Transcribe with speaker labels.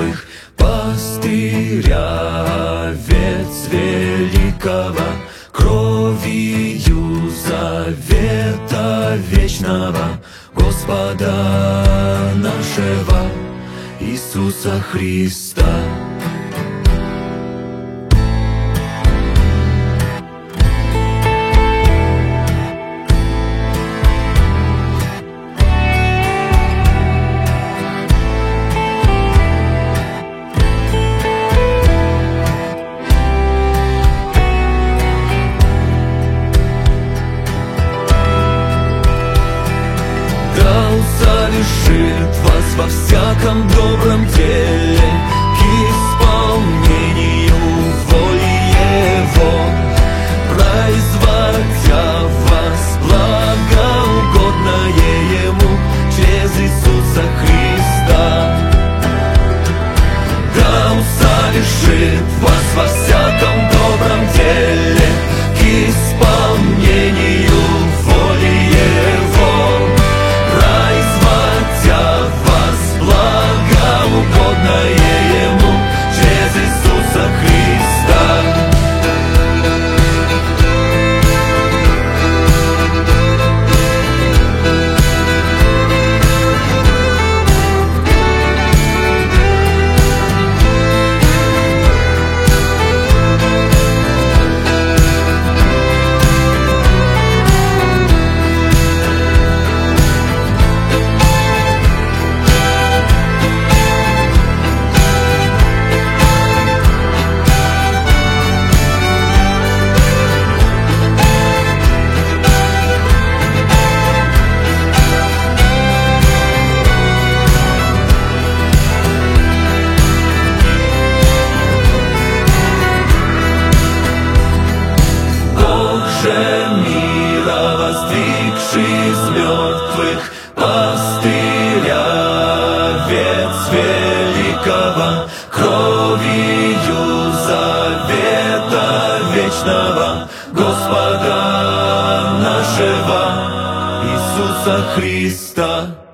Speaker 1: мертвых, пастыря, овец великого, кровью завета вечного Господа нашего Иисуса Христа. Совершит вас во всяком добром деле к исполнению воли Его, производя вас благоугодное Ему через Иисуса Христа. Да совершит вас во всяком добром деле к исполнению воли Его, угодное Ему через Иисуса Христа. Мира воздвигший из мертвых, пастыря, овец великого, кровью завета вечного Господа нашего Иисуса Христа.